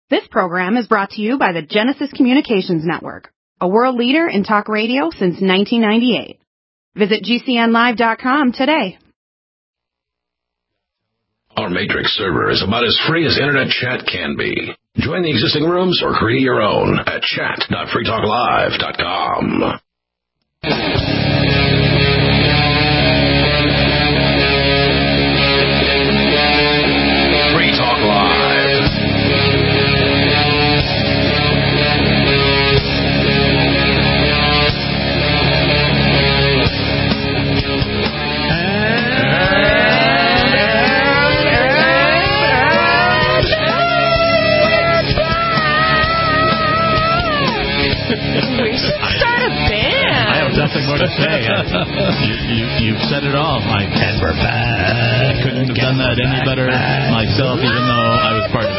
This program is brought to you by the Genesis Communications Network, a world leader in talk radio since 1998. Visit GCNlive.com today. Our Matrix server is about as free as internet chat can be. Join the existing rooms or create your own at chat.freetalklive.com. Free Talk Live. Nothing more to say. You've said it all, Mike. And we're back. Couldn't have done that any better myself, even though I was part of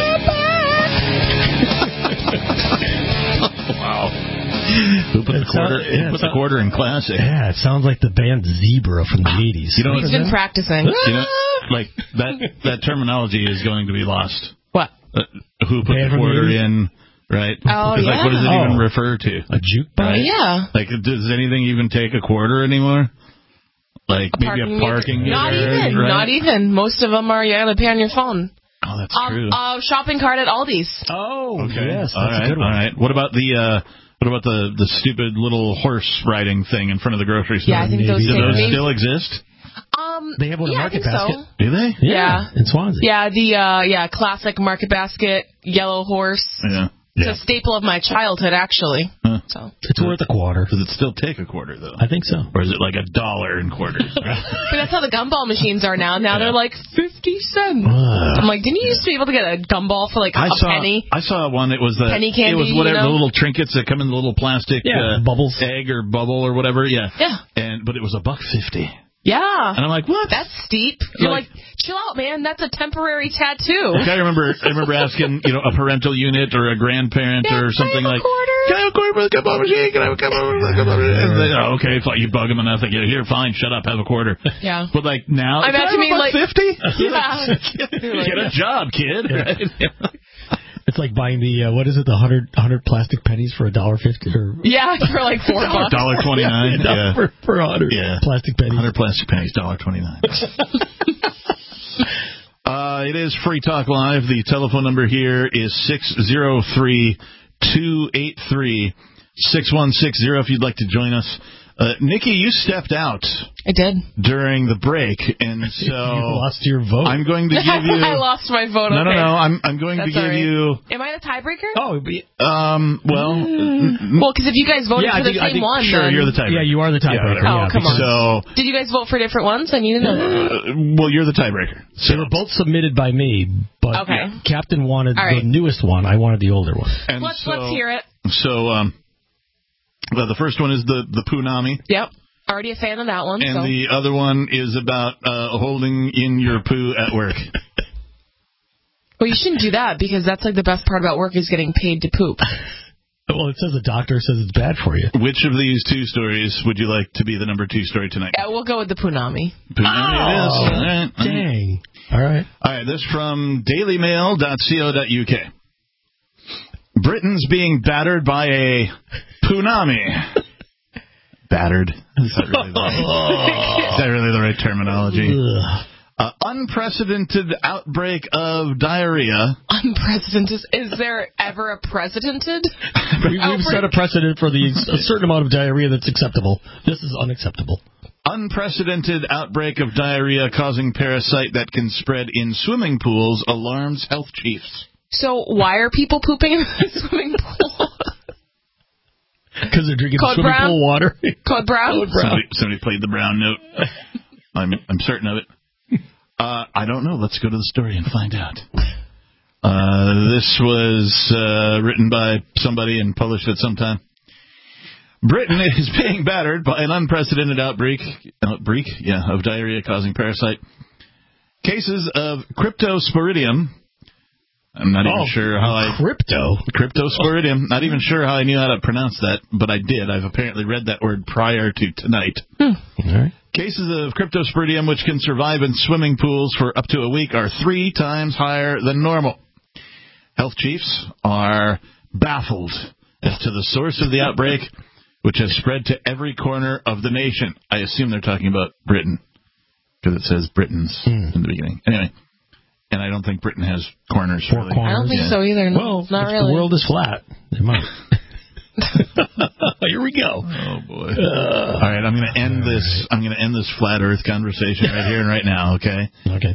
it. Wow. Who put the quarter in classic? Yeah, it sounds like the band Zebra from the 80s. You know, he's been practicing. You know, like that terminology is going to be lost. What? Who put the quarter in? Right? Oh, yeah. Like, what does it even refer to? A jukebox? Right? Yeah. Like, does anything even take a quarter anymore? Like, maybe a parking meter? Not even. Right? Not even. Most of them are, you gotta pay on your phone. Oh, that's true. Shopping cart at Aldi's. Oh, okay. Yes, that's a good one. All right. What about the stupid little horse riding thing in front of the grocery store? Yeah, I think do those still exist? They have one in Market Basket. So. Do they? Yeah. In Swansea. Yeah, the classic Market Basket, yellow horse. Yeah. It's a staple of my childhood, actually. Huh. So it's worth a quarter. Does it still take a quarter, though? I think so. Or is it like $1 in quarters? But that's how the gumball machines are now. Now they're like 50 cents. I'm like, didn't you used to be able to get a gumball for like a penny? I saw one. It was the penny candy. It was whatever the little trinkets that come in the little plastic bubbles, egg or bubble or whatever. Yeah. Yeah. But it was $1.50. Yeah. And I'm like, what? That's steep. You're like, chill out, man. That's a temporary tattoo. Like I remember asking, a parental unit or a grandparent or something like, can I have a quarter for the gumball machine? Can I have a quarter for the gumball machine? And they, okay, fine. You bug them enough. Like, here, fine, shut up, have a quarter. Yeah. But like now, I imagine me like $1.50? Yeah. Get a job, kid. Yeah. Right? It's like buying the the 100 plastic pennies for $1.50 or for like $4. $1.29. Yeah. For 100 plastic pennies. 100 plastic pennies, $1.29. It is Free Talk Live. The telephone number here is 603-283-6160 if you'd like to join us. Nikki, you stepped out. I did. During the break, and so... You lost your vote. I'm going to give you... I lost my vote. No. I'm going to give you... Am I the tiebreaker? Oh, well... Well, because if you guys voted for the same one, sure, then... you're the tiebreaker. Yeah, you are the tiebreaker. Come on. So... Did you guys vote for different ones? I need to know. Well, you're the tiebreaker. So they were both submitted by me, but Captain wanted the newest one. I wanted the older one. And let's hear it. So, well, the first one is the Poonami. Yep. Already a fan of that one. And the other one is about holding in your poo at work. Well, you shouldn't do that because that's like the best part about work is getting paid to poop. Well, it says the doctor says it's bad for you. Which of these two stories would you like to be the number 2 story tonight? Yeah, we'll go with the Poonami. Poonami it is. All right. Dang. All right. All right, this from dailymail.co.uk. Britain's being battered by a Poonami. Battered. Is that really the right terminology? Unprecedented outbreak of diarrhea. Unprecedented? Is there ever a precedented? We've set a precedent for a certain amount of diarrhea that's acceptable. This is unacceptable. Unprecedented outbreak of diarrhea causing parasite that can spread in swimming pools alarms health chiefs. So why are people pooping in the swimming pool? Because they're drinking swimming pool water. Code Brown? Somebody played the Brown note. I'm certain of it. I don't know. Let's go to the story and find out. This was written by somebody and published at some time. Britain is being battered by an unprecedented outbreak of diarrhea causing parasite. Cases of Cryptosporidium. I'm not even sure how Cryptosporidium. Not even sure how I knew how to pronounce that, but I did. I've apparently read that word prior to tonight. All right. Cases of Cryptosporidium, which can survive in swimming pools for up to a week, are 3 times higher than normal. Health chiefs are baffled as to the source of the outbreak, which has spread to every corner of the nation. I assume they're talking about Britain, because it says Britons in the beginning. Anyway, and I don't think Britain has corners. Four really. corners. I don't think so either. No, Well, not if really. the world is flat, it might. Here we go. Oh boy! All right, I'm going to end this. I'm going to end this flat Earth conversation right here and right now. Okay. Okay.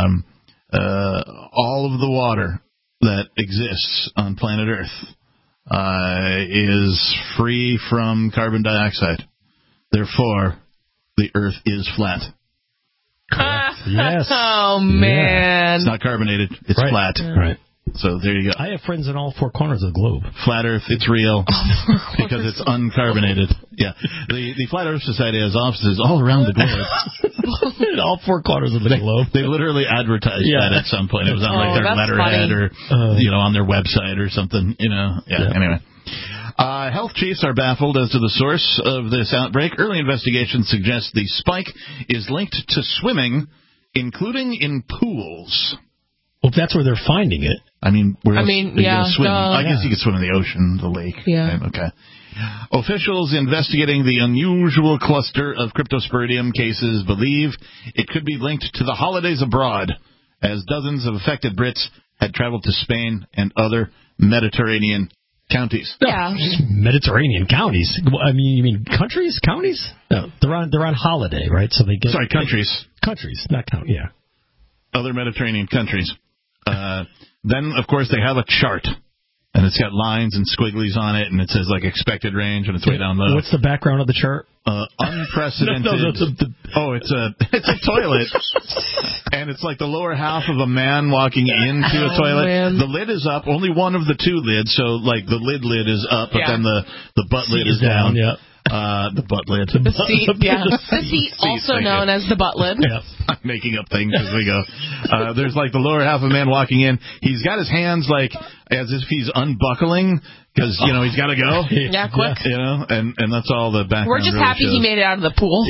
All of the water that exists on planet Earth is free from carbon dioxide. Therefore, the Earth is flat. Yes. Oh, man. It's not carbonated. It's Right. flat. Right. So there you go. I have friends in all four corners of the globe. Flat Earth, it's real because it's uncarbonated. Yeah. The Flat Earth Society has offices all around the globe. In all four corners of the globe. They literally advertised that at some point. It was on like their letterhead or on their website or something. Anyway. Health chiefs are baffled as to the source of this outbreak. Early investigations suggest the spike is linked to swimming, including in pools. Well, if that's where they're finding it. I mean, where else are you yeah, gonna swim? I guess yeah. you could swim in the ocean, the lake. Yeah. Right? Okay. Officials investigating the unusual cluster of cryptosporidium cases believe it could be linked to the holidays abroad, as dozens of affected Brits had traveled to Spain and other Mediterranean counties. Yeah. Mediterranean counties. I mean, you mean countries? Counties? No, they're on holiday, right? So they get Countries. Countries, not county. Yeah. Other Mediterranean countries. Then, of course, they have a chart, and it's got lines and squigglies on it, and it says, like, expected range, and it's way down low. What's the background of the chart? Unprecedented. No, it's a toilet, and it's like the lower half of a man walking into a toilet. Man. The lid is up, only one of the two lids, so, like, the lid is up, but then the butt lid is down. Yeah. The butt lid. The seat, yeah. The seat, also known as the butt lid. Yeah. I'm making up things as we go. There's like the lower half of a man walking in. He's got his hands like as if he's unbuckling because, he's got to go. Yeah, quick. And that's all the background. We're just really happy shows. he made it out of the pool.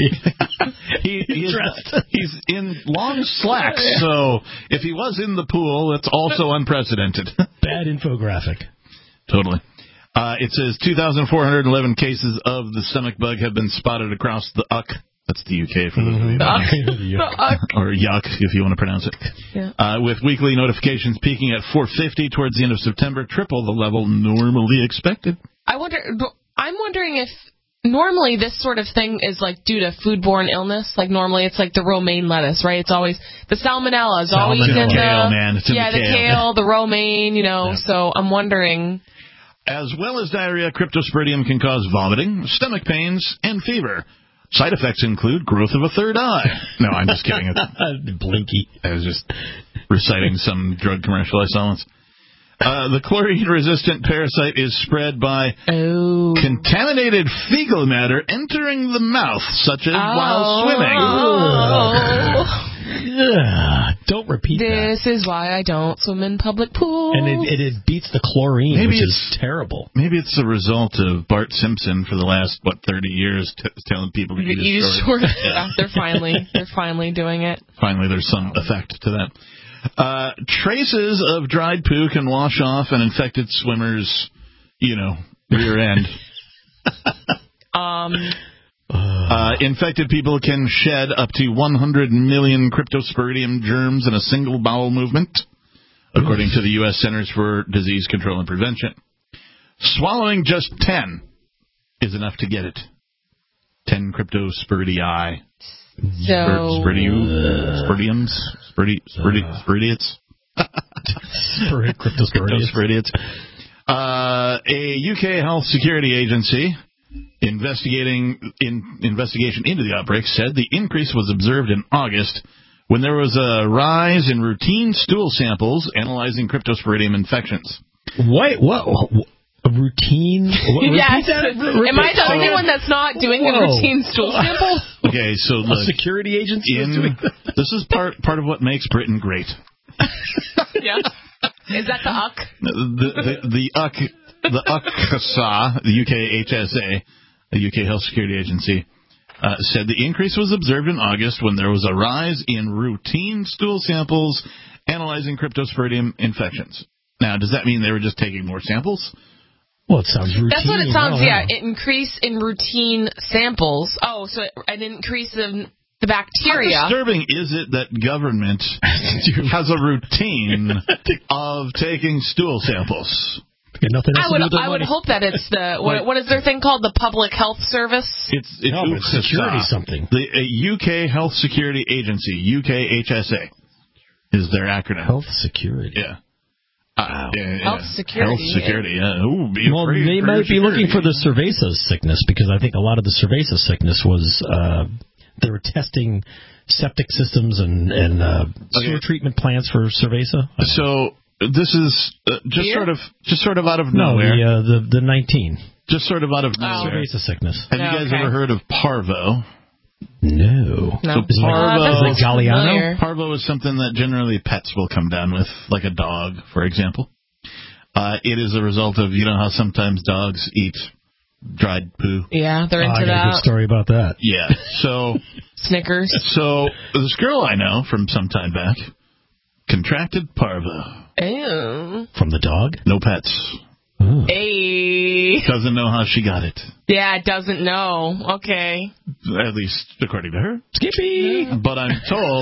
He's in long slacks, so if he was in the pool, it's also unprecedented. Bad infographic. Totally. It says 2,411 cases of the stomach bug have been spotted across the UK. That's the UK for the or yuck, if you want to pronounce it. Yeah. With weekly notifications peaking at 450 towards the end of September, triple the level normally expected. I'm wondering if normally this sort of thing is like due to foodborne illness. Like normally it's like the romaine lettuce, right? It's always the salmonella is always in the kale, man. It's in the kale, the romaine, So I'm wondering. As well as diarrhea, cryptosporidium can cause vomiting, stomach pains, and fever. Side effects include growth of a third eye. No, I'm just kidding. Blinky. I was just reciting some drug commercial I saw once. The chlorine-resistant parasite is spread by contaminated fecal matter entering the mouth, such as while swimming. Don't repeat that. This is why I don't swim in public pools. And it beats the chlorine, which is terrible. Maybe it's the result of Bart Simpson for the last, 30 years telling people to eat his shorts. Yeah, they're finally doing it. Finally, there's some effect to that. Traces of dried poo can wash off an infected swimmer's, rear end. Infected people can shed up to 100 million cryptosporidium germs in a single bowel movement, according to the U.S. Centers for Disease Control and Prevention. Swallowing just 10 is enough to get it. 10 cryptosporidii. Sporidiums? Sporidiates? Cryptosporidiates. A UK health security agency investigation into the outbreak said the increase was observed in August when there was a rise in routine stool samples analyzing cryptosporidium infections. What? A routine? Yes. Am I the only one that's not doing a routine stool sample? Okay, so look, a security agency is doing that? This is part of what makes Britain great. Yeah. Is that the UC? The UC, the UKSA, the UKHSA, the UK Health Security Agency, said the increase was observed in August when there was a rise in routine stool samples analyzing cryptosporidium infections. Now, does that mean they were just taking more samples? Well, it sounds routine. That's what it sounds, yeah. An increase in routine samples. Oh, so an increase in the bacteria. How disturbing is it that government has a routine of taking stool samples? Nothing else I would hope that it's the what is their thing called, the Public Health Service? It's security something. The UK Health Security Agency, UKHSA, is their acronym. Health Security. Yeah. Wow. Health Security. Health Security. Yeah. Ooh, well, they might be looking for the cerveza sickness, because I think a lot of the cerveza sickness was they were testing septic systems and sewer treatment plants for cerveza. So. This is just sort of out of nowhere. No, the 19. Just sort of out of nowhere. Cerveza sickness. Have you guys ever heard of parvo? No. So is it Galliano? Parvo is something that generally pets will come down with, like a dog, for example. It is a result of, you know how sometimes dogs eat dried poo? Yeah, they're into I got that. a good story about that. Yeah. So Snickers. So this girl I know from some time back contracted parvo. Ew. From the dog? No pets. Ooh. Hey. Doesn't know how she got it. Yeah, doesn't know. Okay. At least according to her. Skippy. But I'm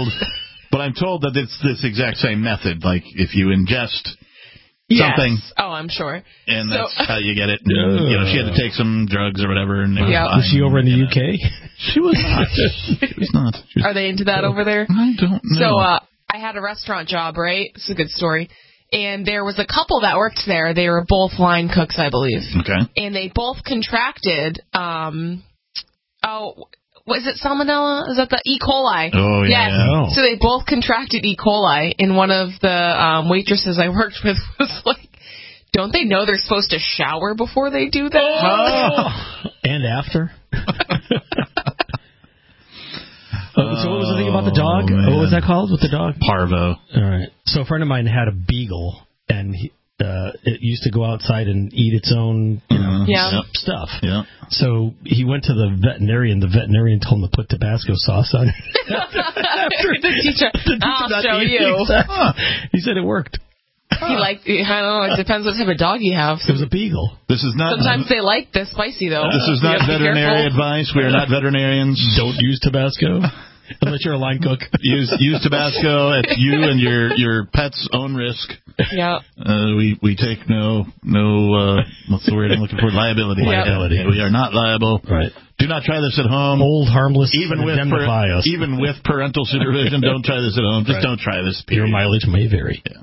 told that it's this exact same method. Like if you ingest something. Oh, I'm sure. And that's how you get it. And, you know, she had to take some drugs or whatever. And was she over in the UK? She was not. She was not. Are they into that over there? I don't know. So I had a restaurant job, right? It's a good story. And there was a couple that worked there. They were both line cooks, I believe. Okay. And they both contracted, was it salmonella? Is that the E. coli? Oh, yeah. Yes. Yeah. So they both contracted E. coli, and one of the waitresses I worked with was like, don't they know they're supposed to shower before they do that? Oh. And after? So what was the thing about the dog? What was that called with the dog? Parvo. All right. So a friend of mine had a beagle, and it used to go outside and eat its own stuff. Yeah. So he went to the veterinarian. The veterinarian told him to put Tabasco sauce on it. The teacher, I'll show you. He said it worked. He liked, I don't know, it depends what type of dog you have. It was a beagle. This is not. Sometimes they like the spicy, though. This is not veterinary advice. We are not veterinarians. Don't use Tabasco. Unless you're a line cook. Use Tabasco at you and your pet's own risk. Yeah. We take no what's the word I'm looking for? Liability. Yep. Liability. We are not liable. Right. Do not try this at home. Hold harmless. Even with parental supervision, don't try this at home. Just don't try this. Your mileage may vary. Yeah.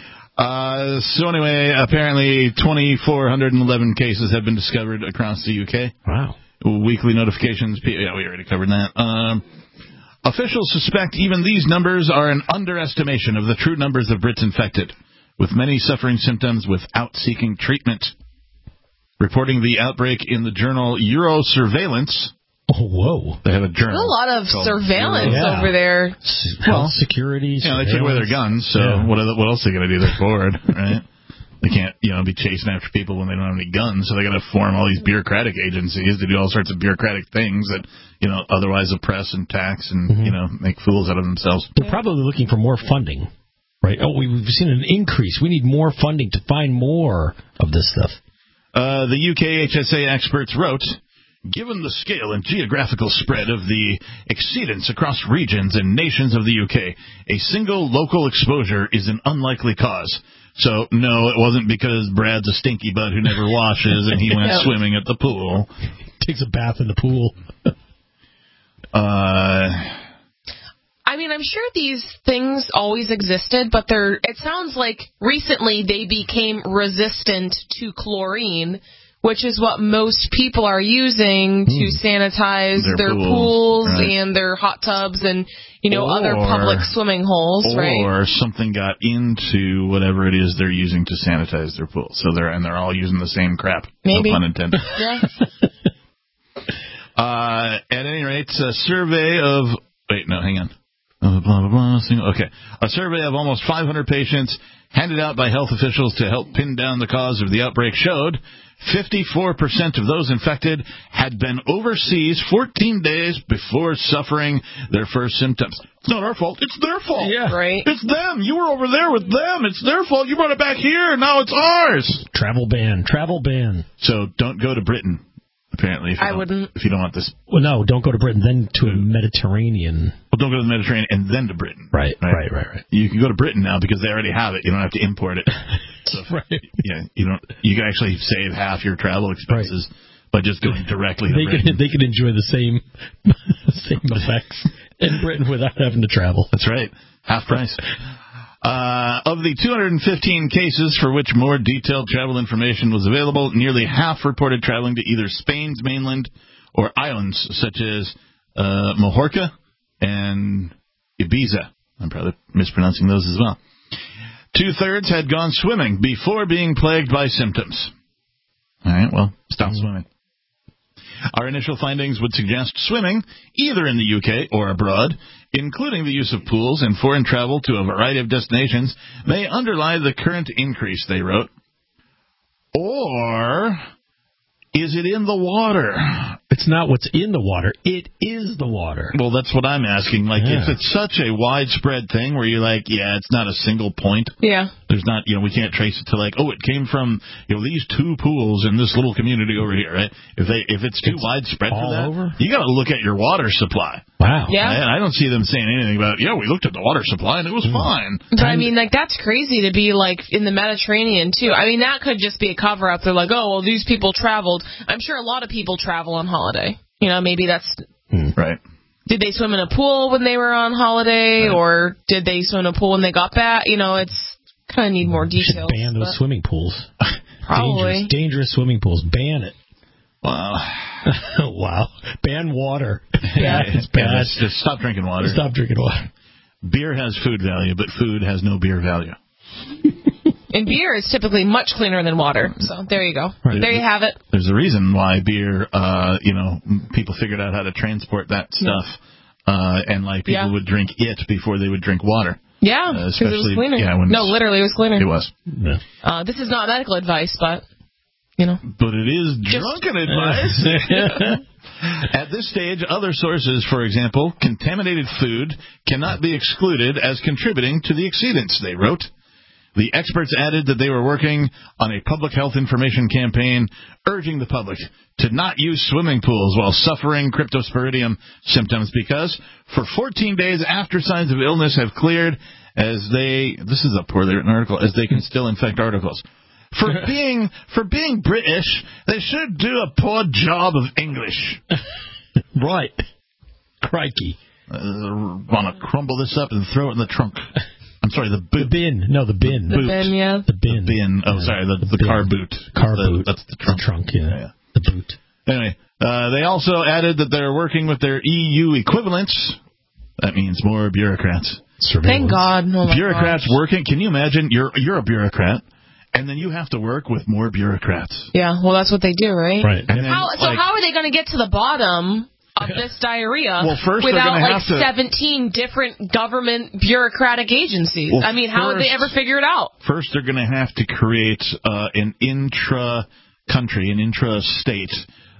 So anyway, apparently 2,411 cases have been discovered across the UK. Wow. Weekly notifications. Yeah, we already covered that. Officials suspect even these numbers are an underestimation of the true numbers of Brits infected, with many suffering symptoms without seeking treatment. Reporting the outbreak in the journal Eurosurveillance. Oh, whoa. They have a journal. There's a lot of surveillance over there. Well, security. They took away their guns, so what else are they going to do? They're bored, right? They can't, be chasing after people when they don't have any guns, so they got to form all these bureaucratic agencies to do all sorts of bureaucratic things that, otherwise oppress and tax and, make fools out of themselves. They're probably looking for more funding, right? Oh, we've seen an increase. We need more funding to find more of this stuff. The UKHSA experts wrote, given the scale and geographical spread of the exceedance across regions and nations of the UK, a single local exposure is an unlikely cause. So, no, it wasn't because Brad's a stinky butt who never washes and he went swimming at the pool. Takes a bath in the pool. I'm sure these things always existed, but it sounds like recently they became resistant to chlorine, which is what most people are using to sanitize their pools and their hot tubs and, other public swimming holes, right? Or something got into whatever it is they're using to sanitize their pool. So they're all using the same crap. Maybe. No pun intended. Yeah. At any rate, a survey of... Wait, no, hang on. Blah, blah, blah. Okay. A survey of almost 500 patients handed out by health officials to help pin down the cause of the outbreak showed 54% of those infected had been overseas 14 days before suffering their first symptoms. It's not our fault. It's their fault. Yeah. Right. It's them. You were over there with them. It's their fault. You brought it back here. Now it's ours. Travel ban. So don't go to Britain, apparently. I wouldn't. If you don't want this. Well, no, don't go to Britain, then to a Mediterranean. Well, don't go to the Mediterranean and then to Britain. Right. You can go to Britain now because they already have it. You don't have to import it. So, right. Yeah, you don't. You can actually save half your travel expenses by just going directly to Britain. They can enjoy the same effects in Britain without having to travel. That's right. Half price. Of the 215 cases for which more detailed travel information was available, nearly half reported traveling to either Spain's mainland or islands such as Majorca and Ibiza. I'm probably mispronouncing those as well. 2/3 had gone swimming before being plagued by symptoms. All right, well, stop swimming. Our initial findings would suggest swimming, either in the UK or abroad, including the use of pools and foreign travel to a variety of destinations, may underlie the current increase, they wrote. Or is it in the water? It's not what's in the water. It is the water. Well, that's what I'm asking. Like, if it's such a widespread thing where you're like, it's not a single point. Yeah. There's not, we can't trace it to like, it came from, these two pools in this little community over here, right? If it's too widespread for that, over? You got to look at your water supply. Wow. Yeah. And I don't see them saying anything about, we looked at the water supply and it was fine. But I mean, that's crazy to be like in the Mediterranean too. I mean, that could just be a cover up. They're like, these people traveled. I'm sure a lot of people travel on holiday. Maybe that's right. Did they swim in a pool when they were on holiday, or did they swim in a pool when they got back? It's kind of need more details. Ban those swimming pools. Probably dangerous swimming pools. Ban it. Wow. Wow. Ban water. Yeah. It's bad. Just stop drinking water. Stop drinking water. Beer has food value, but food has no beer value. And beer is typically much cleaner than water. So there you go. Right. There you have it. There's a reason why beer, people figured out how to transport that stuff, and people would drink it before they would drink water. Yeah, because it was cleaner. Literally, it was cleaner. It was. Yeah. This is not medical advice, but, But it is drunken advice. At this stage, other sources, for example, contaminated food, cannot be excluded as contributing to the exceedance, they wrote. The experts added that they were working on a public health information campaign urging the public to not use swimming pools while suffering cryptosporidium symptoms because for 14 days after signs of illness have cleared, this is a poorly written article, as they can still infect articles. For being British, they should do a poor job of English. Right. Crikey. Want to crumble this up and throw it in the trunk. I'm sorry, the boot. The bin. No, the bin. The bin, yeah. The bin. The bin. Oh, sorry, the car boot. Car boot. That's the trunk. The trunk, yeah. The boot. Anyway, they also added that they're working with their EU equivalents. That means more bureaucrats. Thank God. Oh, bureaucrats working. Can you imagine? You're a bureaucrat, and then you have to work with more bureaucrats. Yeah, well, that's what they do, right? Right. And then, how are they going to get to the bottom of this diarrhea without 17 different government bureaucratic agencies? Well, how would they ever figure it out? First, they're going to have to create an intra-country, an intra-state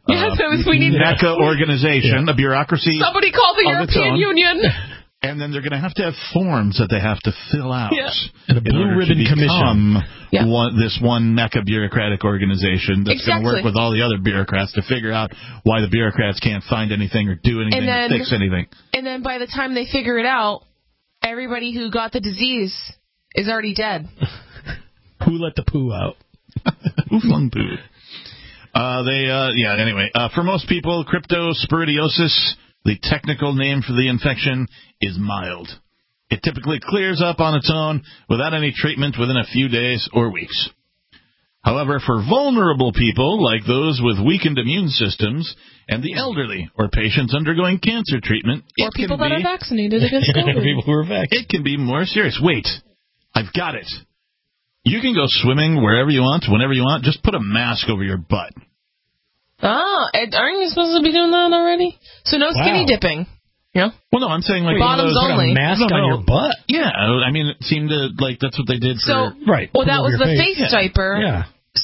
we need NECA organization, a bureaucracy. Somebody call the European Union. And then they're going to have forms that they have to fill out. Yeah. And a blue ribbon commission. This one NECA bureaucratic organization that's going to work with all the other bureaucrats to figure out why the bureaucrats can't find anything or do anything or fix anything. And then by the time they figure it out, everybody who got the disease is already dead. Who let the poo out? Who flung poo? Anyway, for most people, cryptosporidiosis, the technical name for the infection, is mild. It typically clears up on its own without any treatment within a few days or weeks. However, for vulnerable people, like those with weakened immune systems and the elderly or patients undergoing cancer treatment, or people that are vaccinated against COVID. People who are vaccinated. It can be more serious. Wait, I've got it. You can go swimming wherever you want, whenever you want. Just put a mask over your butt. Aren't you supposed to be doing that already? So no skinny dipping. Yeah. Well, no, I'm saying bottoms only. A mask on your butt. Yeah, I mean, it seemed to that's what they did. So right. Well, that was the face diaper. diaper. Yeah.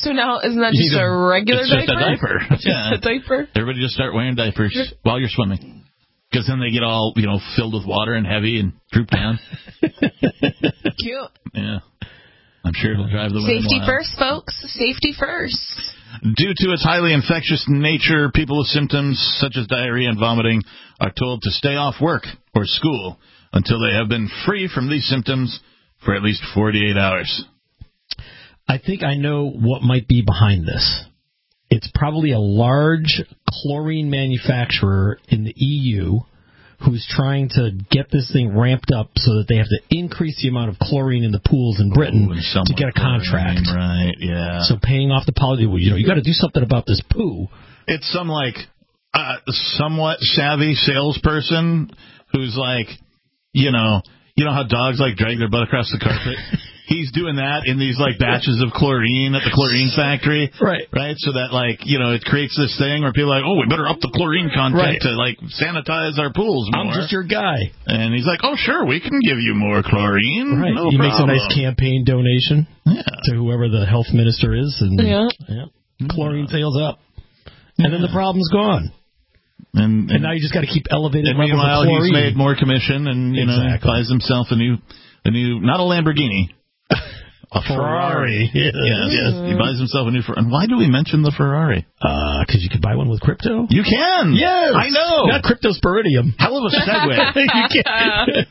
So now, isn't that just a regular it's diaper? Just a diaper. A diaper? Everybody just start wearing diapers while you're swimming. Because then they get all, filled with water and heavy and droop down. Cute. Yeah. I'm sure it'll drive the women Safety wild. first, folks. Safety first. Due to its highly infectious nature, people with symptoms such as diarrhea and vomiting are told to stay off work or school until they have been free from these symptoms for at least 48 hours. I think I know what might be behind this. It's probably a large chlorine manufacturer in the EU who's trying to get this thing ramped up so that they have to increase the amount of chlorine in the pools in Britain to get a contract. Right, yeah. So paying off the policy, you got to do something about this poo. It's some, somewhat savvy salesperson who's like, you know how dogs, drag their butt across the carpet? He's doing that in these, batches of chlorine at the chlorine factory. Right. Right? So that, it creates this thing where people are like, oh, we better up the chlorine content to, sanitize our pools more. I'm just your guy. And he's like, oh, sure, we can give you more chlorine. Right. No he problem. makes a nice campaign donation to whoever the health minister is. And chlorine sales up. And then the problem's gone. And now you just got to keep elevating levels of chlorine. Meanwhile, he's made more commission and, buys himself a new, not a Lamborghini. A Ferrari. Yes. He buys himself a new Ferrari. And why do we mention the Ferrari? Because you can buy one with crypto. You can. Yes. I know. Not cryptosporidium. Hell of a segue. You can.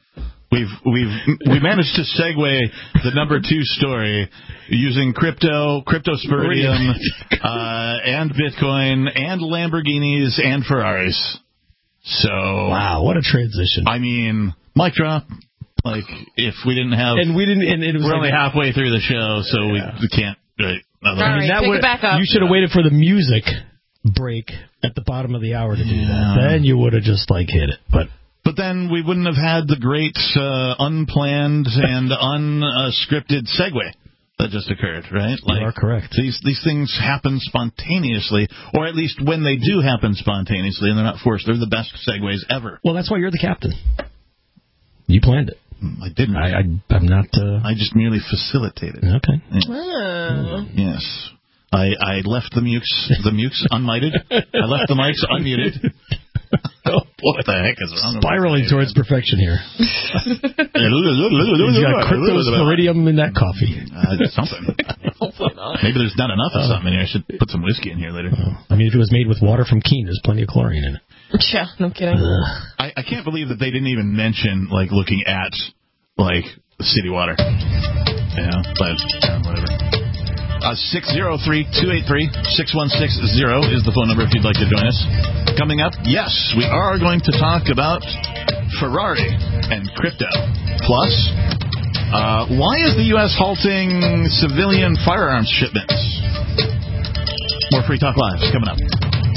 We managed to segue the number 2 story using cryptosporidium, and Bitcoin, and Lamborghinis and Ferraris. So wow, what a transition! I mean, mic drop. If we didn't have, and it was we're only halfway through the show, so we can't. Right, pick it back up. You should have waited for the music break at the bottom of the hour to do that. Then you would have just hit it, But then we wouldn't have had the great unplanned and unscripted segue that just occurred, right? You are correct. These things happen spontaneously, or at least when they do happen spontaneously, and they're not forced. They're the best segues ever. Well, that's why you're the captain. You planned it. I didn't. I'm not. I just merely facilitated. Okay. Oh. Yes. I left the mutes unmuted. I left the mics unmuted. Oh, boy. What the heck is wrong? Spiraling towards perfection here. He's got cryptosporidium in that coffee. Something. Maybe there's not enough of something in here. I should put some whiskey in here later. I mean, if it was made with water from Keene, there's plenty of chlorine in it. Yeah, no kidding. I can't believe that they didn't even mention, looking at, city water. Yeah, but whatever. 603-283-6160 is the phone number if you'd like to join us. Coming up, yes, we are going to talk about Ferrari and crypto. Plus, why is the U.S. halting civilian firearms shipments? More Free Talk Live coming up.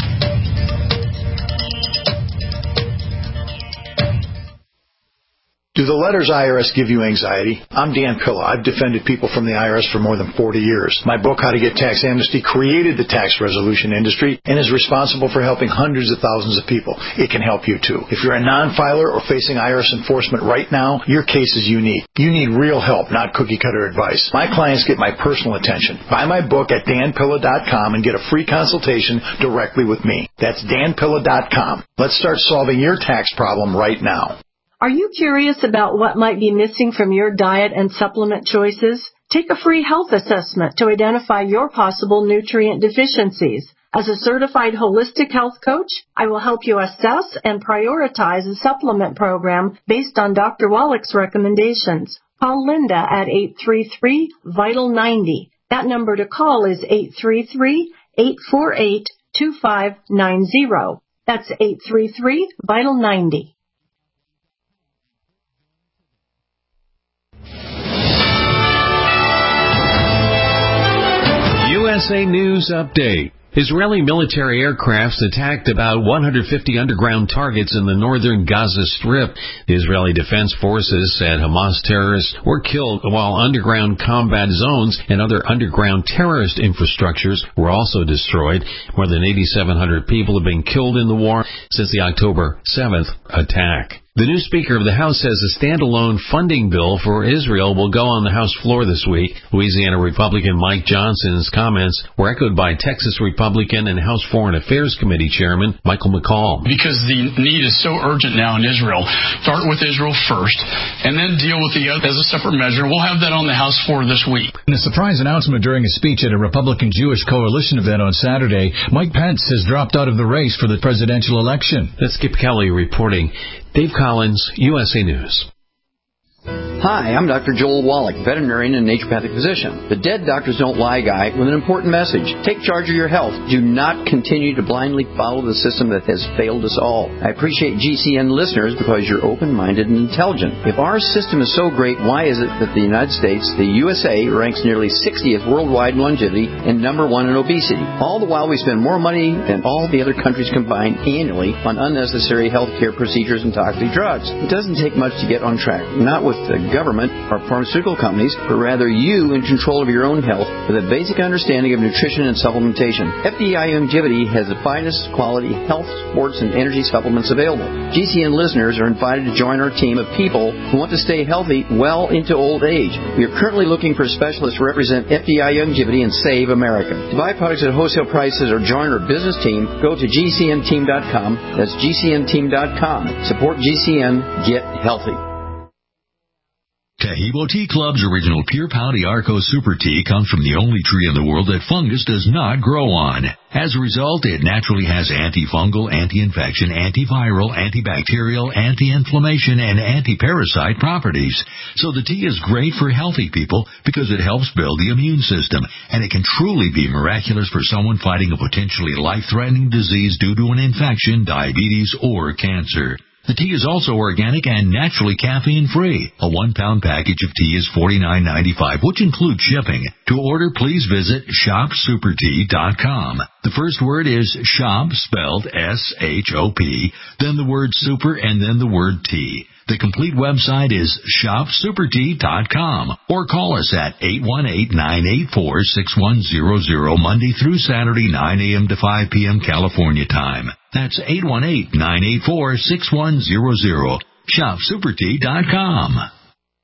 Do the letters IRS give you anxiety? I'm Dan Pilla. I've defended people from the IRS for more than 40 years. My book, How to Get Tax Amnesty, created the tax resolution industry and is responsible for helping hundreds of thousands of people. It can help you, too. If you're a non-filer or facing IRS enforcement right now, your case is unique. You need real help, not cookie-cutter advice. My clients get my personal attention. Buy my book at danpilla.com and get a free consultation directly with me. That's danpilla.com. Let's start solving your tax problem right now. Are you curious about what might be missing from your diet and supplement choices? Take a free health assessment to identify your possible nutrient deficiencies. As a certified holistic health coach, I will help you assess and prioritize a supplement program based on Dr. Wallach's recommendations. Call Linda at 833-VITAL-90. That number to call is 833-848-2590. That's 833-VITAL-90. USA News Update. Israeli military aircrafts attacked about 150 underground targets in the northern Gaza Strip. The Israeli Defense Forces said Hamas terrorists were killed while underground combat zones and other underground terrorist infrastructures were also destroyed. More than 8,700 people have been killed in the war since the October 7th attack. The new Speaker of the House says a standalone funding bill for Israel will go on the House floor this week. Louisiana Republican Mike Johnson's comments were echoed by Texas Republican and House Foreign Affairs Committee Chairman Michael McCall. Because the need is so urgent now in Israel, start with Israel first, and then deal with the other as a separate measure. We'll have that on the House floor this week. In a surprise announcement during a speech at a Republican Jewish Coalition event on Saturday, Mike Pence has dropped out of the race for the presidential election. That's Skip Kelly reporting. Dave Collins, USA News. Hi, I'm Dr. Joel Wallach, veterinarian and naturopathic physician. The Dead Doctors Don't Lie guy with an important message. Take charge of your health. Do not continue to blindly follow the system that has failed us all. I appreciate GCN listeners because you're open-minded and intelligent. If our system is so great, why is it that the United States, the USA, ranks nearly 60th worldwide in longevity and number 1 in obesity? All the while we spend more money than all the other countries combined annually on unnecessary health care procedures and toxic drugs. It doesn't take much to get on track. Not with the government or pharmaceutical companies, but rather you in control of your own health with a basic understanding of nutrition and supplementation. FDI Longevity has the finest quality health, sports, and energy supplements available. GCN listeners are invited to join our team of people who want to stay healthy well into old age. We are currently looking for specialists to represent FDI Longevity and Save America. To buy products at wholesale prices or join our business team, go to GCNteam.com. That's GCNteam.com. Support GCN. Get healthy. Tahibo Tea Club's original Pure Pouty Arco Super Tea comes from the only tree in the world that fungus does not grow on. As a result, it naturally has antifungal, anti-infection, antiviral, antibacterial, anti-inflammation, and anti-parasite properties. So the tea is great for healthy people because it helps build the immune system, and it can truly be miraculous for someone fighting a potentially life-threatening disease due to an infection, diabetes, or cancer. The tea is also organic and naturally caffeine-free. A 1-pound package of tea is $49.95, which includes shipping. To order, please visit shopsupertea.com. The first word is shop, spelled S-H-O-P, then the word super, and then the word tea. The complete website is shopsupertea.com, or call us at 818-984-6100 Monday through Saturday, 9 a.m. to 5 p.m. California time. That's 818-984-6100. shopsupertea.com.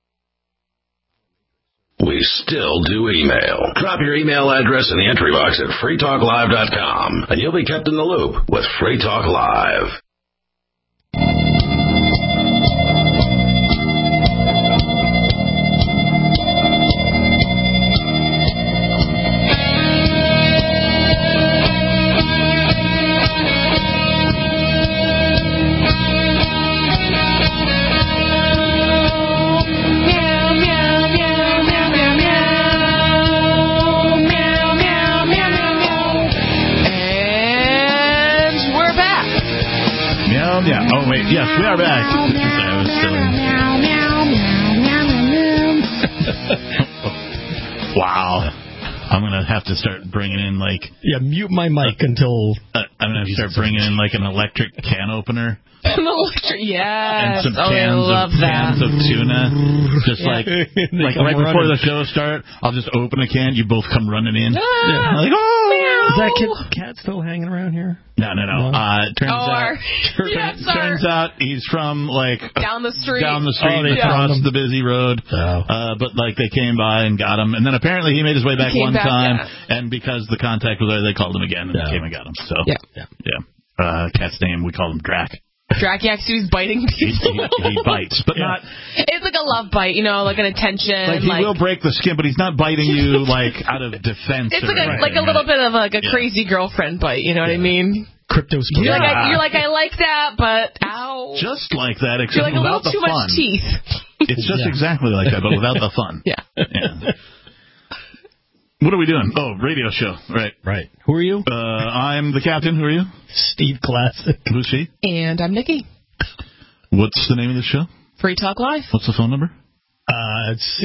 We still do email. Drop your email address in the entry box at freetalklive.com, and you'll be kept in the loop with Free Talk Live. Yeah. Oh, wait. Yes, we are back. Wow. I'm going to have to start bringing in, mute my mic until... I'm going to have to start bringing in, an electric can opener. An electric, yes. And some cans of tuna. Just right before the show starts, I'll just open a can. You both come running in. Is that cat still hanging around here? No. Turns out he's from down the street. Across the busy road. But they came by and got him, and then apparently he made his way back one time, and because the contact was there, they called him again and came and got him. So cat's name, we called him Drac. Drac, yeah, 'cause he was biting people. He bites, but not... It's like a love bite, like an attention. He will break the skin, but he's not biting you, out of defense. It's like a little bit of a crazy girlfriend bite, you know what I mean? Cryptospora. You're like, I like that, but ow. Just like that, except you're without the fun. a little too much teeth. It's just exactly like that, but without the fun. Yeah. What are we doing? Oh, radio show. Right. Who are you? I'm the captain. Who are you? Steve Classic. Who's she? And I'm Nikki. What's the name of the show? Free Talk Live. What's the phone number? It's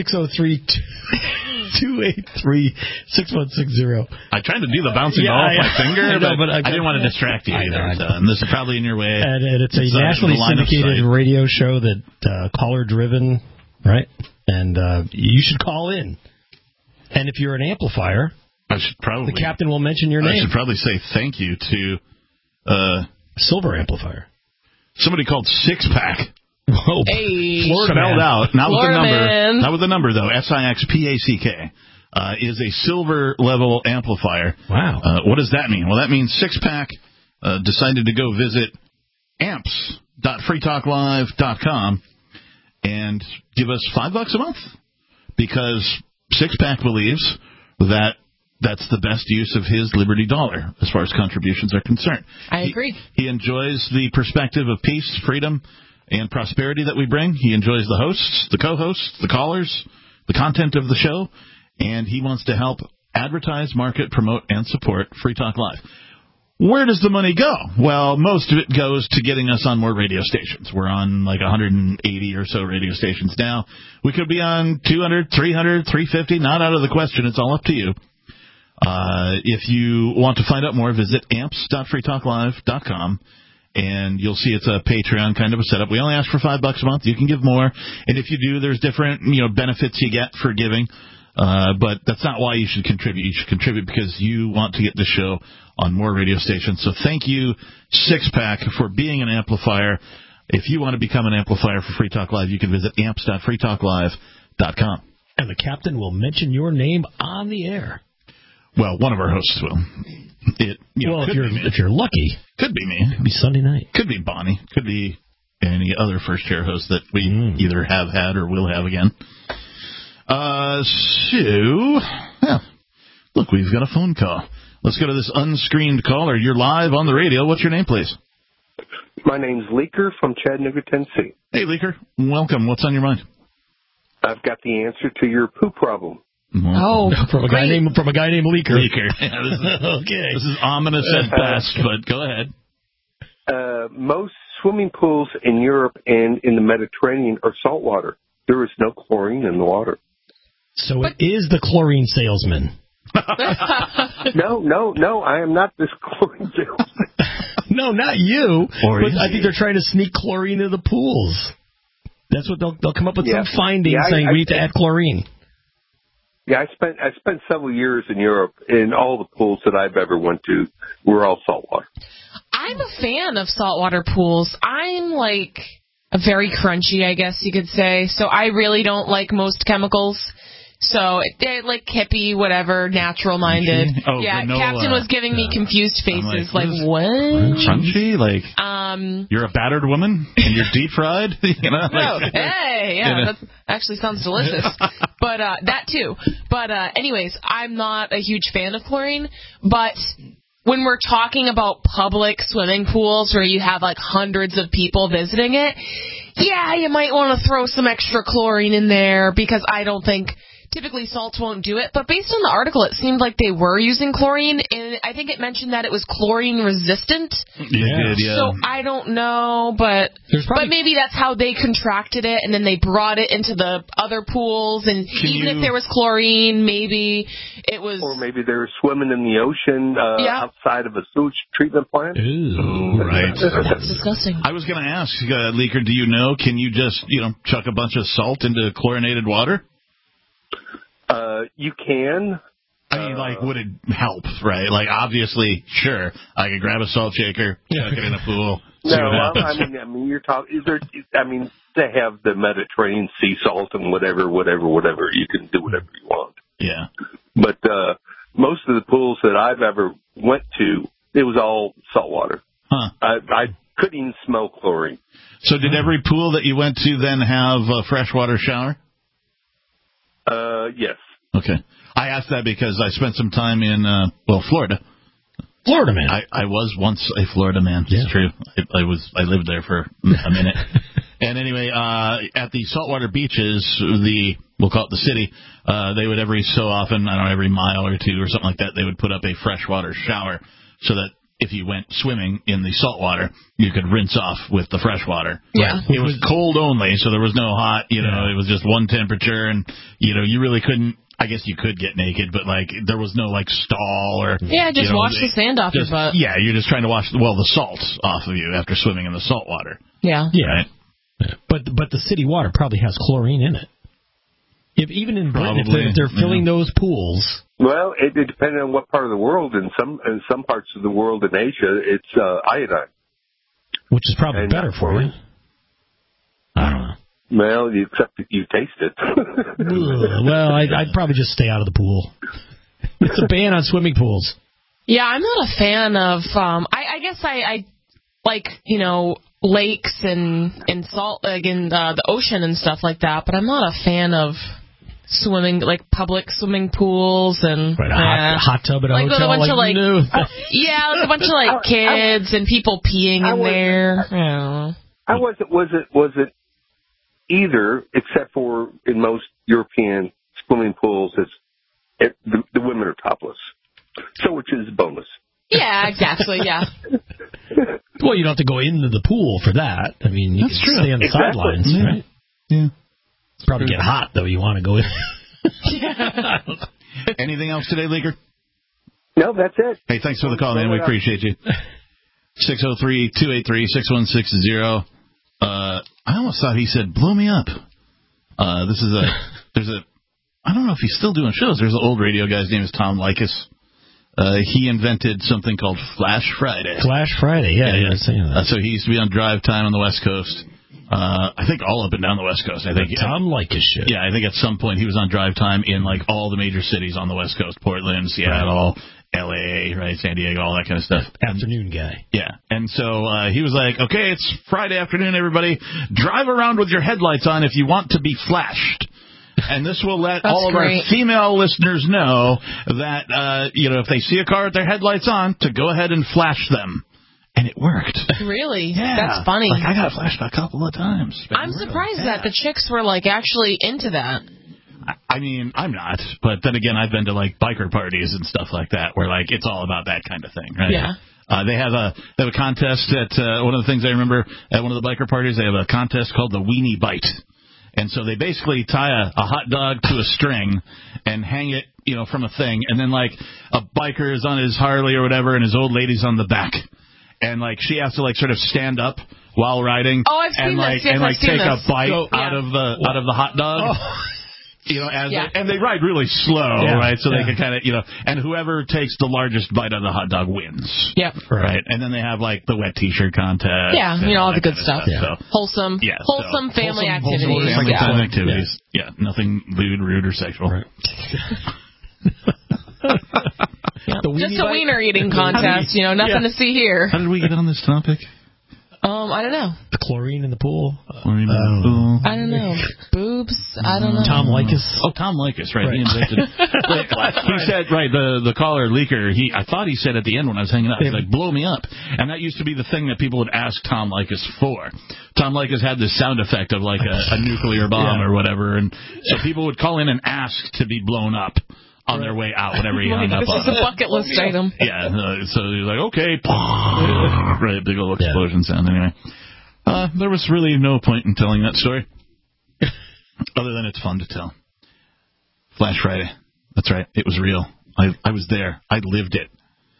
603-283-6160. I tried to do the bouncing ball with my finger, but I didn't want to distract you either. And this is probably in your way. And it's a nationally syndicated radio show that caller-driven, right? And you should call in. And if you're an amplifier, the captain will mention your name. I should probably say thank you to Silver Amplifier. Somebody called Six Pack Whoa. Hey. Florida spelled man. out, not with the Florida number. man. Not with the number, though. SIXPACK. Is a silver level amplifier. Wow. What does that mean? Well, that means Sixpack decided to go visit amps.freetalklive.com and give us $5 a month, because Sixpack believes that that's the best use of his Liberty dollar as far as contributions are concerned. I agree. He enjoys the perspective of peace, freedom, and prosperity that we bring. He enjoys the hosts, the co-hosts, the callers, the content of the show, and he wants to help advertise, market, promote, and support Free Talk Live. Where does the money go? Well, most of it goes to getting us on more radio stations. We're on like 180 or so radio stations now. We could be on 200, 300, 350. Not out of the question. It's all up to you. If you want to find out more, visit amps.freetalklive.com, and you'll see it's a Patreon kind of a setup. We only ask for $5 a month. You can give more, and if you do, there's different benefits you get for giving. But that's not why you should contribute. You should contribute because you want to get the show on more radio stations. So thank you, Sixpack, for being an amplifier. If you want to become an amplifier for Free Talk Live, you can visit amps.freetalklive.com. And the captain will mention your name on the air. Well, one of our hosts will. If you're lucky, could be me. Could be Sunday night. Could be Bonnie. Could be any other first chair host that we either have had or will have again. Look, we've got a phone call. Let's go to this unscreened caller. You're live on the radio. What's your name, please? My name's Leaker from Chattanooga, Tennessee. Hey, Leaker. Welcome. What's on your mind? I've got the answer to your poop problem. Oh, from a guy named Leaker. Leaker. Yeah, this is ominous at best, but go ahead. Most swimming pools in Europe and in the Mediterranean are saltwater. There is no chlorine in the water. So it is the chlorine salesman. No, I am not this chlorine salesman. No, not you. I think they're trying to sneak chlorine into the pools. That's what they'll come up with some finding saying we need to add chlorine. Yeah, I spent several years in Europe, and all the pools that I've ever went to were all saltwater. I'm a fan of saltwater pools. I'm like very crunchy, I guess you could say. So I really don't like most chemicals. So they're like hippie, whatever, natural-minded. Oh, yeah, granola. Captain was giving me confused faces, like what? Crunchy? Like you're a battered woman and you're deep fried? That actually sounds delicious. But that too. But anyways, I'm not a huge fan of chlorine. But when we're talking about public swimming pools where you have like hundreds of people visiting it, yeah, you might want to throw some extra chlorine in there because I don't think typically salts won't do it. But based on the article, it seemed like they were using chlorine, and I think it mentioned that it was chlorine resistant. Yeah. So I don't know, but maybe that's how they contracted it, and then they brought it into the other pools, and if there was chlorine, maybe it was... Or maybe they were swimming in the ocean outside of a sewage treatment plant. Ooh, right. That's disgusting. I was going to ask, Leaker, do you know, can you just, chuck a bunch of salt into chlorinated water? You can. I mean, would it help, right? Like, obviously, sure, I could grab a salt shaker, chuck it in a pool. No, I mean, you're talking. They have the Mediterranean sea salt and whatever. You can do whatever you want. Yeah. But most of the pools that I've ever went to, it was all saltwater. Huh. I couldn't even smell chlorine. So did every pool that you went to then have a freshwater shower? Yes. Okay. I asked that because I spent some time in, Florida. Florida man. I was once a Florida man. Yeah. It's true. I lived there for a minute. And anyway, at the saltwater beaches, we'll call it the city, they would every so often, I don't know, every mile or two or something like that, they would put up a freshwater shower so that if you went swimming in the salt water, you could rinse off with the fresh water. Yeah. It was cold only, so there was no hot, it was just one temperature, and, you really couldn't, I guess you could get naked, but, there was no, stall or... Yeah, just wash the sand off your butt. Yeah, you're just trying to wash, the salt off of you after swimming in the salt water. Yeah. Right? Yeah. But the city water probably has chlorine in it. Even in Britain, if they're filling those pools... Well, it depends on what part of the world. In some parts of the world in Asia, it's iodine, which is probably better for you. Well, except that you taste it. Well, I'd probably just stay out of the pool. It's a ban on swimming pools. Yeah, I'm not a fan of. I guess I like lakes and salt, like in the ocean and stuff like that. But I'm not a fan of swimming, like public swimming pools and hot tub at a like hotel. With a bunch of like a bunch of like kids and people peeing in there. I was it either, except for in most European swimming pools, the women are topless, so which is a bonus. Yeah, exactly. Yeah. Well, you don't have to go into the pool for that. I mean, you can stay on the sidelines, right? Yeah. Probably get hot though. You want to go in. Anything else today, Leaker? No, that's it. Hey, thanks for the call, man. We appreciate you. 603-283-6160. I almost thought he said, blow me up. I don't know if he's still doing shows. There's an old radio guy's name is Tom Likas. He invented something called Flash Friday. Flash Friday, yeah. So he used to be on Drive Time on the West Coast. I think all up and down the West Coast. I think Tom Likas shit. Yeah, I think at some point he was on Drive Time in like all the major cities on the West Coast: Portland, Seattle, L.A., right, San Diego, all that kind of stuff. Afternoon guy. Yeah, and so he was like, "Okay, it's Friday afternoon, everybody. Drive around with your headlights on if you want to be flashed." And this will let all of our female listeners know that, if they see a car with their headlights on, to go ahead and flash them. And it worked. Really? Yeah. That's funny. Like, I got flashed a couple of times. I'm surprised that the chicks were, like, actually into that. I mean, I'm not. But then again, I've been to, like, biker parties and stuff like that where, like, it's all about that kind of thing, right? Yeah. They have a contest at one of the things I remember at one of the biker parties. They have a contest called the Weenie Bite. And so they basically tie a hot dog to a string and hang it, from a thing. And then, like, a biker is on his Harley or whatever, and his old lady's on the back. And, like, she has to, like, sort of stand up while riding. Oh, I've seen this. Yes, and, like, take a bite out of the hot dog. Oh. And they ride really slow, right? So they can kind of, and whoever takes the largest bite of the hot dog wins. Yep. Right. And then they have, like, the wet T-shirt contest. Yeah, all the good stuff. So, wholesome family activities. Family fun activities. Yeah, nothing lewd, rude, or sexual. Right. Just a wiener eating contest, nothing to see here. How did we get on this topic? I don't know. The chlorine in the pool. I don't know. Boobs. I don't know. Tom Likas. Oh, Tom Likas, right? He invented. He said, right, the caller Leaker. I thought he said at the end when I was hanging up, he's like, blow me up, and that used to be the thing that people would ask Tom Likas for. Tom Likas had this sound effect of like a nuclear bomb or whatever, and so people would call in and ask to be blown up on their way out whenever he hung up on. This is a bucket list item. Yeah, so he was like, okay. Right, big old explosion sound anyway. There was really no point in telling that story, other than it's fun to tell. Flash Friday. That's right. It was real. I was there. I lived it.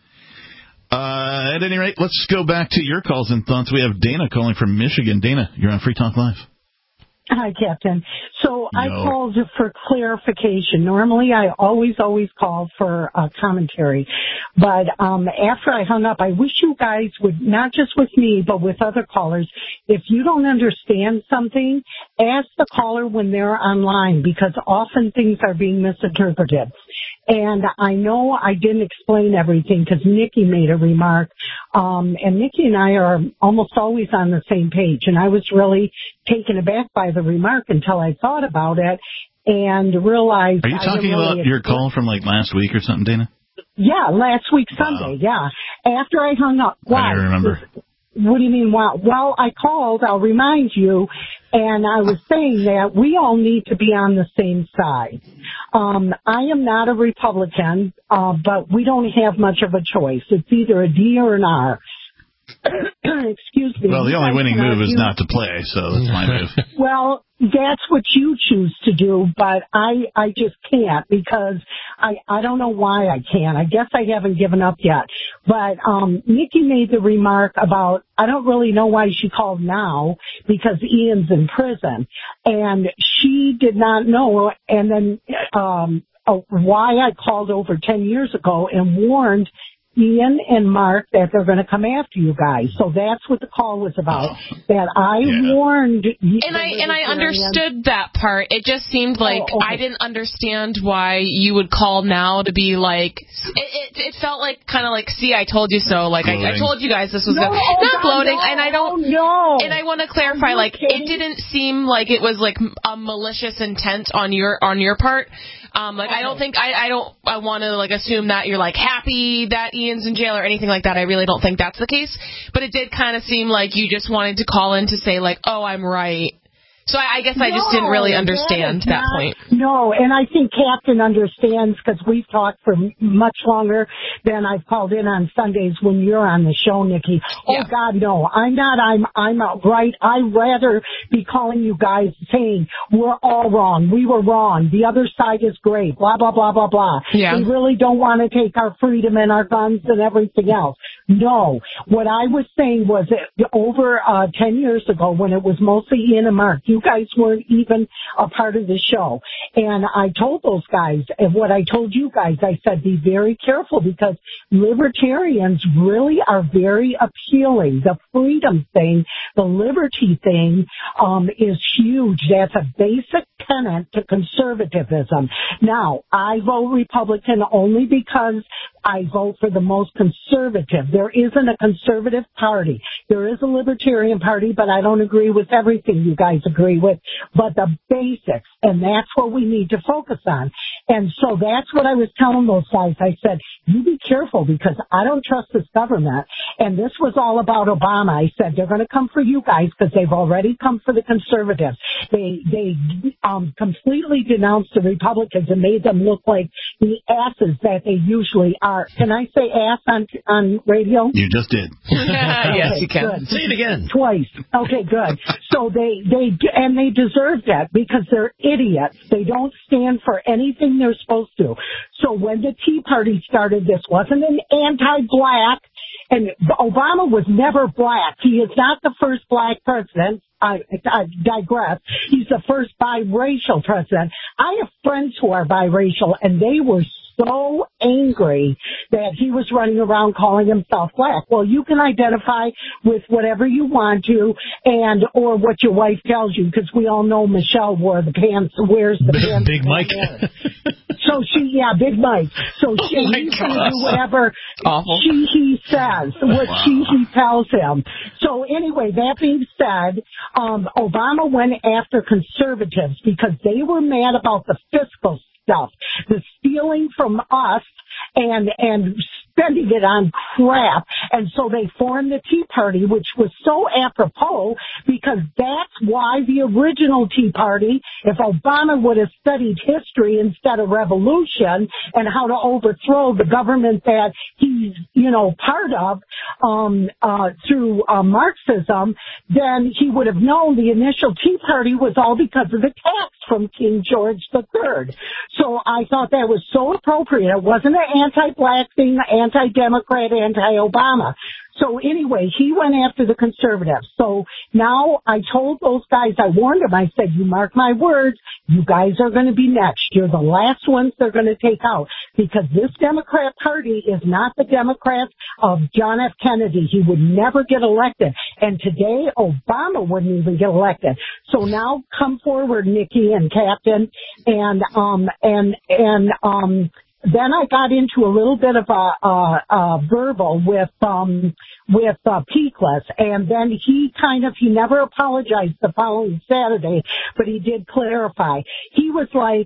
At any rate, let's go back to your calls and thoughts. We have Dana calling from Michigan. Dana, you're on Free Talk Live. Hi, Captain. So I called for clarification. Normally, I always call for commentary. But after I hung up, I wish you guys would, not just with me, but with other callers, if you don't understand something, ask the caller when they're online, because often things are being misinterpreted. And I know I didn't explain everything because Nikki made a remark, and Nikki and I are almost always on the same page. And I was really taken aback by the remark until I thought about it and realized. Are you talking about your call from like last week or something, Dana? Yeah, last week Sunday. Yeah, after I hung up. I don't remember. What do you mean? Well, I called. I'll remind you. And I was saying that we all need to be on the same side. I am not a Republican, but we don't have much of a choice. It's either a D or an R. Excuse me. Well, the only winning move is not to play, so that's my move. Well, that's what you choose to do, but I just can't, because I don't know why I can't. I guess I haven't given up yet. But Nikki made the remark about, I don't really know why she called now, because Ian's in prison. And she did not know, and then why I called over 10 years ago and warned Ian and Mark that they're going to come after you guys. So that's what the call was about. That I warned you. And I understood that part. It just seemed like I didn't understand why you would call now to be like, it felt like kind of like, see, I told you so. Like I told you guys this was not bloating, and I don't. And I want to clarify, like, it didn't seem like it was like a malicious intent on your part. Like, I don't think, I want to, like, assume that you're, like, happy that Ian's in jail or anything like that. I really don't think that's the case. But it did kind of seem like you just wanted to call in to say, like, oh, I'm right. So I guess I just didn't really understand that point. No, and I think Captain understands because we've talked for much longer than I've called in on Sundays when you're on the show, Nikki. Oh, God, no, I'm not. I'm outright. I'd rather be calling you guys saying we're all wrong. We were wrong. The other side is great. Blah, blah, blah, blah, blah. Yeah. We really don't want to take our freedom and our guns and everything else. No. What I was saying was that over 10 years ago when it was mostly Ian and Mark, you guys weren't even a part of the show. And I told those guys, and what I told you guys, I said, be very careful because libertarians really are very appealing. The freedom thing, the liberty thing, is huge. That's a basic tenet to conservatism. Now, I vote Republican only because I vote for the most conservative. There isn't a conservative party. There is a libertarian party, but I don't agree with everything you guys agree with. But the basics, and that's what we need to focus on. And so that's what I was telling those guys. I said, you be careful because I don't trust this government. And this was all about Obama. I said, they're going to come for you guys because they've already come for the conservatives. They completely denounced the Republicans and made them look like the asses that they usually are. Can I say ass on radio? You just did. Yes, you can. Good. Say it again. Twice. Okay, good. So they deserve that because they're idiots. They don't stand for anything they're supposed to. So when the Tea Party started, this wasn't an anti-black, and Obama was never black. He is not the first black president. I digress. He's the first biracial president. I have friends who are biracial, and they were so angry that he was running around calling himself black. Well, you can identify with whatever you want to, and or what your wife tells you, because we all know Michelle wears the pants. Big Mike. So Big Mike. So he's going to do whatever he says, what he tells him. So anyway, that being said, Obama went after conservatives because they were mad about the fiscal stuff, the stealing from us and spending it on crap. And so they formed the Tea Party, which was so apropos because that's why the original Tea Party, if Obama would have studied history instead of revolution and how to overthrow the government that he's, part of, through Marxism, then he would have known the initial Tea Party was all because of the tax from King George III. So I thought that was so appropriate. It wasn't an anti-black thing, anti-Democrat, anti-Obama. So anyway, he went after the conservatives. So now I told those guys, I warned them, I said, you mark my words, you guys are going to be next. You're the last ones they're going to take out because this Democrat Party is not the Democrats of John F. Kennedy. He would never get elected. And today, Obama wouldn't even get elected. So now come forward, Nikki and Captain, and then I got into a little bit of a verbal with Peakless, and then he never apologized the following Saturday, but he did clarify. He was like,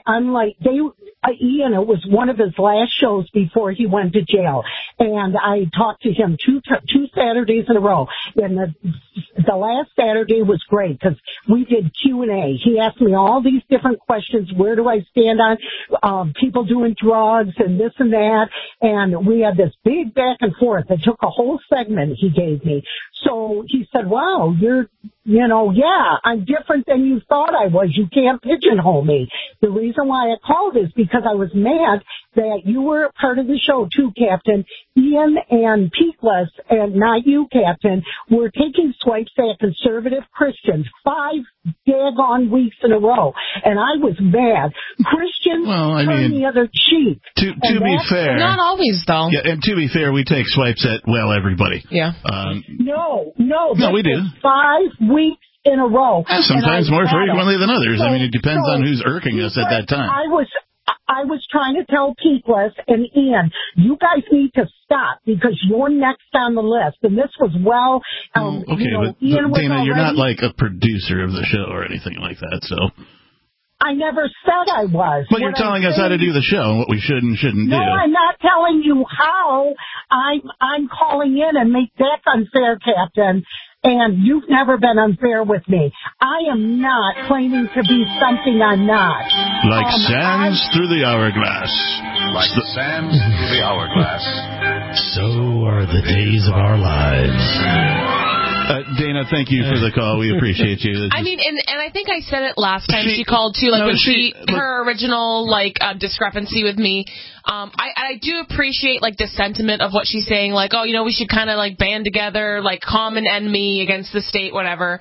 Ian, it was one of his last shows before he went to jail, and I talked to him two Saturdays in a row, and the last Saturday was great because we did Q&A. He asked me all these different questions. Where do I stand on people doing drugs and this and that? And we had this big back and forth. It took a whole segment he gave me. So he said, wow, you're yeah, I'm different than you thought I was. You can't pigeonhole me. The reason why I called is because I was mad that you were a part of the show too, Captain. Ian and Peakless, and not you, Captain, were taking swipes at conservative Christians 5 daggone weeks in a row. And I was mad. Christians turn the other cheek. To be fair. Not always, though. Yeah, and to be fair, we take swipes at, everybody. Yeah. No, we do. 5 weeks in a row. Sometimes more frequently than others. I mean, it depends on who's irking us at that time. I was trying to tell Peakless and Ian, you guys need to stop because you're next on the list. And this was but Ian was Dana, you're not like a producer of the show or anything like that, so. I never said I was. But you're telling us how to do the show and what we should and shouldn't do. No, I'm not telling you how. I'm calling in and that's unfair, Captain. And you've never been unfair with me. I am not claiming to be something I'm not. Like sands through the hourglass. Like the sands through the hourglass. So are the days of our lives. Dana, thank you for the call. We appreciate you. I mean, and I think I said it last time she called too, like her original discrepancy with me. I do appreciate the sentiment of what she's saying, we should kind of band together, common enemy against the state, whatever.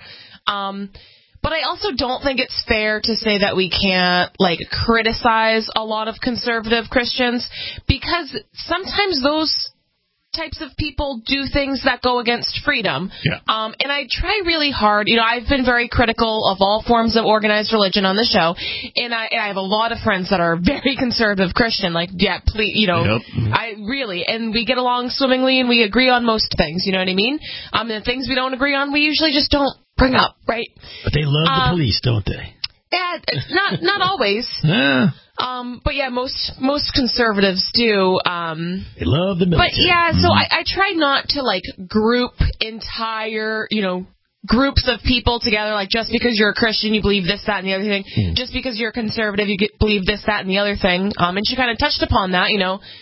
But I also don't think it's fair to say that we can't criticize a lot of conservative Christians, because sometimes those types of people do things that go against freedom. Yeah. And I try really hard. I've been very critical of all forms of organized religion on the show, and I have a lot of friends that are very conservative Christian. Please, I really, and we get along swimmingly, and we agree on most things. You know what I mean? The things we don't agree on, we usually just don't bring up, right? But they love the police, don't they? Yeah, not always. Yeah. But yeah, most conservatives do. They love the military. But yeah, so I try not to group entire, groups of people together. Just because you're a Christian, you believe this, that, and the other thing. Just because you're a conservative, you believe this, that, and the other thing. And she kind of touched upon that,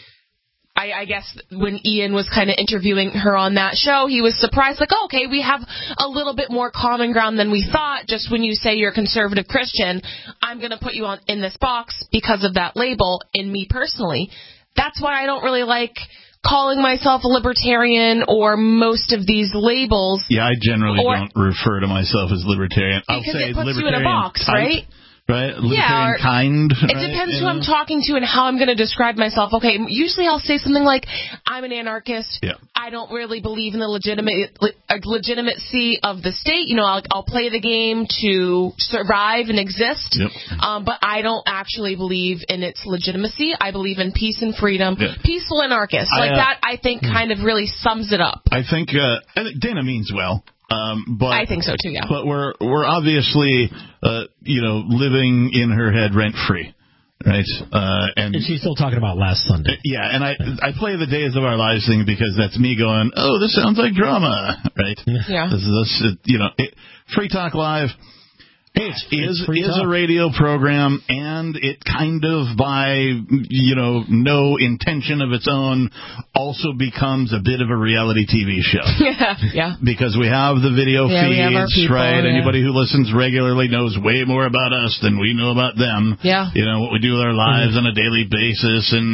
I guess when Ian was kind of interviewing her on that show, he was surprised, okay, we have a little bit more common ground than we thought. Just when you say you're a conservative Christian, I'm going to put you in this box because of that label. And me personally, that's why I don't really like calling myself a libertarian or most of these labels. Yeah, I generally don't refer to myself as libertarian. I'll say it puts you in a box, type. right? Right? Libertarian kind. It depends who I'm talking to and how I'm going to describe myself. Okay, usually I'll say something like, I'm an anarchist. Yeah. I don't really believe in the legitimacy of the state. I'll play the game to survive and exist. Yep. But I don't actually believe in its legitimacy. I believe in peace and freedom. Yeah. Peaceful anarchist. That, I think, kind of really sums it up. I think Dana means well. But I think so too, yeah. But we're obviously, living in her head rent free, right? And she's still talking about last Sunday. Yeah, and I play the Days of Our Lives thing because that's me going, oh, this sounds like drama, right? Yeah. This Free Talk Live. Is a radio program, and it kind of by no intention of its own also becomes a bit of a reality TV show. Yeah. Because we have the video feeds, we have our people, right? Yeah. Anybody who listens regularly knows way more about us than we know about them. Yeah. What we do with our lives on a daily basis, and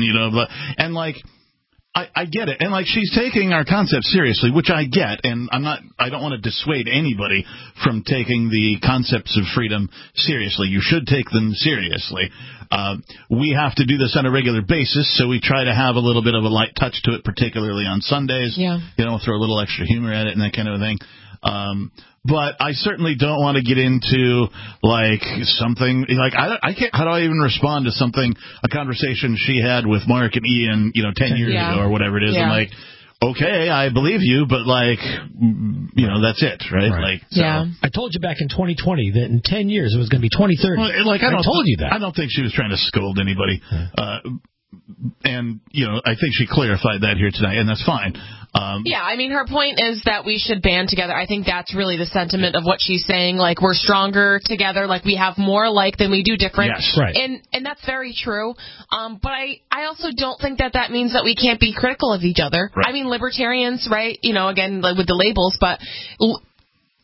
I get it. And she's taking our concept seriously, which I get, and I don't want to dissuade anybody from taking the concepts of freedom seriously. You should take them seriously. We have to do this on a regular basis, so we try to have a little bit of a light touch to it, particularly on Sundays. Yeah. Throw a little extra humor at it and that kind of thing. But I certainly don't want to get into something I can't. How do I even respond to a conversation she had with Mark and Ian, 10 years ago or whatever it is? Yeah. I'm okay, I believe you, but that's it, right? Yeah. I told you back in 2020 that in 10 years it was going to be 2030. Well, I told you that. I don't think she was trying to scold anybody. And, I think she clarified that here tonight, and that's fine. Her point is that we should band together. I think that's really the sentiment of what she's saying. We're stronger together. We have more than we do different. Yes. Right. And that's very true. But I also don't think that means that we can't be critical of each other. Right. Libertarians, right? Again, with the labels, but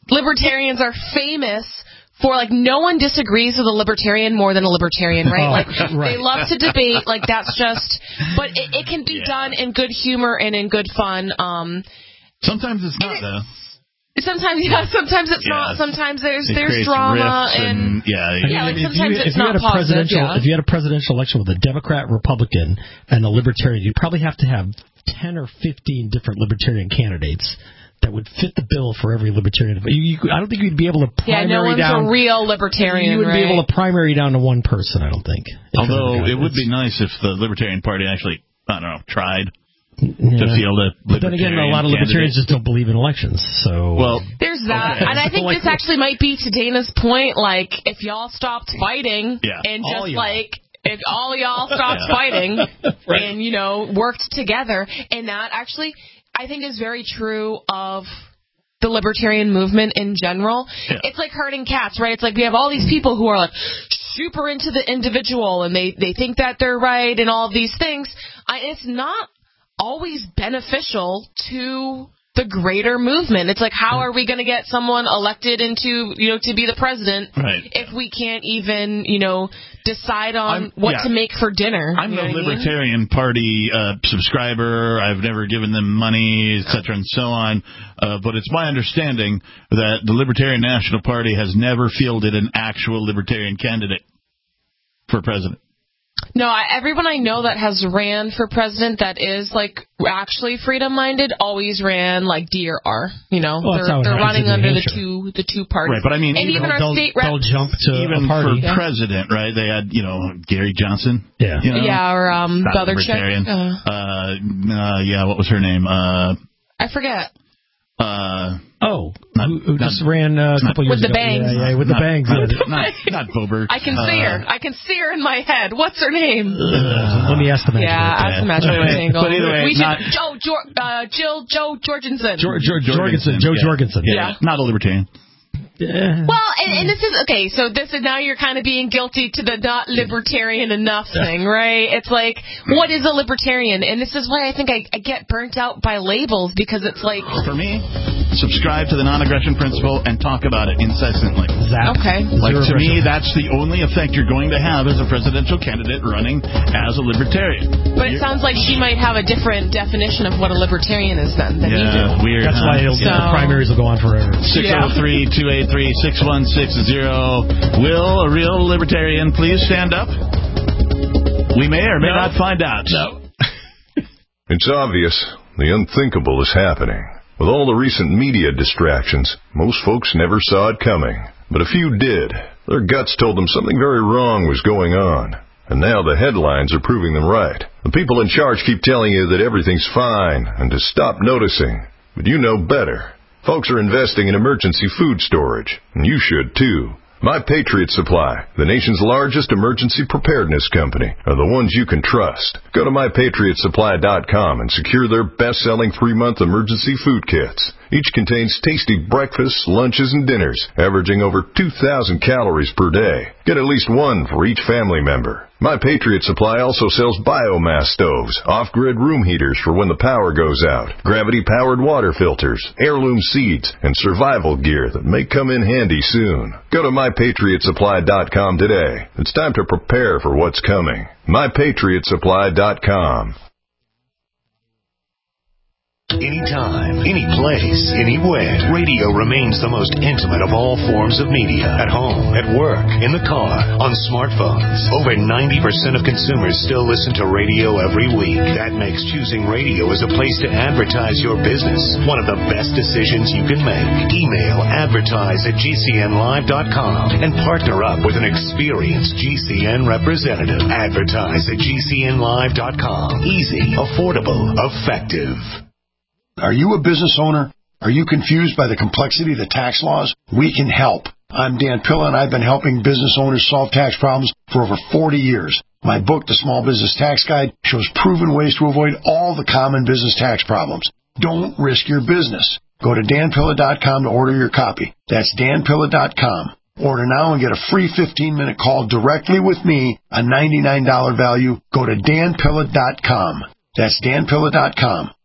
libertarians are famous for, like, no one disagrees with a libertarian more than a libertarian, right? Like, right. They love to debate. Like, that's just, but it can be done in good humor and in good fun. Sometimes it's not, though. Sometimes it's not. Sometimes there's drama and like sometimes it's not positive. If you had a presidential election with a Democrat, Republican, and a Libertarian, you'd probably have to have 10 or 15 different Libertarian candidates that would fit the bill for every Libertarian. I don't think you'd be able to primary no one's down. A real Libertarian, you wouldn't right? be able to primary down to one person, I don't think. Although it would be nice if the Libertarian Party actually, tried to field a Libertarian. But then again, a lot of Libertarians just don't believe in elections. So there's that. Okay. And I think this actually might be to Dana's point, like, if y'all stopped fighting and just if all y'all stopped fighting and, worked together, and that actually, I think, is very true of the libertarian movement in general. Yeah. It's like herding cats, right? It's like we have all these people who are like super into the individual and they think that they're right and all of these things. It's not always beneficial to the greater movement. It's like, how are we going to get someone elected into, to be the president if we can't even, decide on what to make for dinner? I'm a Libertarian Party subscriber. I've never given them money, et cetera, and so on. But it's my understanding that the Libertarian National Party has never fielded an actual Libertarian candidate for president. No, everyone I know that has ran for president that is, like, actually freedom-minded always ran, like, D or R. They're running under the two parties. Right, but I mean, and even our state reps. They'll jump to even a party. For president, right? They had, Gary Johnson. Yeah. Or the other chick. What was her name? I forget. Who just ran a couple years ago. With the bangs. Yeah, with the bangs. Not Boberg. I can see her. I can see her in my head. What's her name? Let me ask the match. Ask the match. But anyway, Joe Jorgensen. Joe Jorgensen. Yeah. Not a Libertarian. Well, and this is okay. So this is now you're kind of being guilty to the not libertarian enough thing, right? It's like, what is a libertarian? And this is why I think I get burnt out by labels, because it's like, for me, subscribe to the non-aggression principle and talk about it incessantly. Okay. Like, to me, that's the only effect you're going to have as a presidential candidate running as a libertarian. But it sounds like she might have a different definition of what a libertarian is than you do. Weird. That's why the primaries will go on forever. 603-283-6160. Will a real libertarian please stand up? We may or may not find out. No. It's obvious. The unthinkable is happening. With all the recent media distractions, most folks never saw it coming. But a few did. Their guts told them something very wrong was going on. And now the headlines are proving them right. The people in charge keep telling you that everything's fine and to stop noticing. But you know better. Folks are investing in emergency food storage, and you should too. My Patriot Supply, the nation's largest emergency preparedness company, are the ones you can trust. Go to MyPatriotSupply.com and secure their best-selling 3-month emergency food kits. Each contains tasty breakfasts, lunches, and dinners, averaging over 2,000 calories per day. Get at least one for each family member. My Patriot Supply also sells biomass stoves, off-grid room heaters for when the power goes out, gravity-powered water filters, heirloom seeds, and survival gear that may come in handy soon. Go to MyPatriotSupply.com today. It's time to prepare for what's coming. MyPatriotSupply.com. Anytime, any place, anywhere. Radio remains the most intimate of all forms of media. At home, at work, in the car, on smartphones. Over 90% of consumers still listen to radio every week. That makes choosing radio as a place to advertise your business one of the best decisions you can make. Email advertise@gcnlive.com and partner up with an experienced GCN representative. Advertise@gcnlive.com. Easy, affordable, effective. Are you a business owner? Are you confused by the complexity of the tax laws? We can help. I'm Dan Pilla, and I've been helping business owners solve tax problems for over 40 years. My book, The Small Business Tax Guide, shows proven ways to avoid all the common business tax problems. Don't risk your business. Go to danpilla.com to order your copy. That's danpilla.com. Order now and get a free 15-minute call directly with me, a $99 value. Go to danpilla.com. That's danpilla.com.